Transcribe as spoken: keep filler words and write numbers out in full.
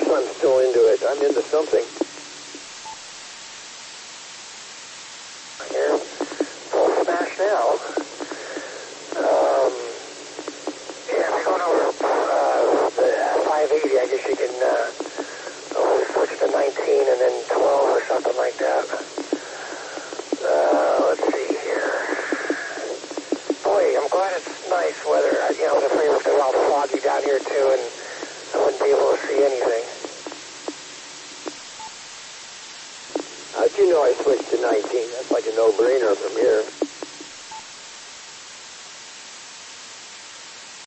I'm still into it. I'm into something. Here, full smash now. Um, yeah, if you're going over uh, the five eighty, I guess you can uh, oh, switch to nineteen and then twelve or something like that. Uh, let's see here. Boy, I'm glad it's nice weather. You know, I was afraid it was going to be all foggy down here too, and I wouldn't be able to see anything. How'd you know I switched to nineteen? That's like a no-brainer from here.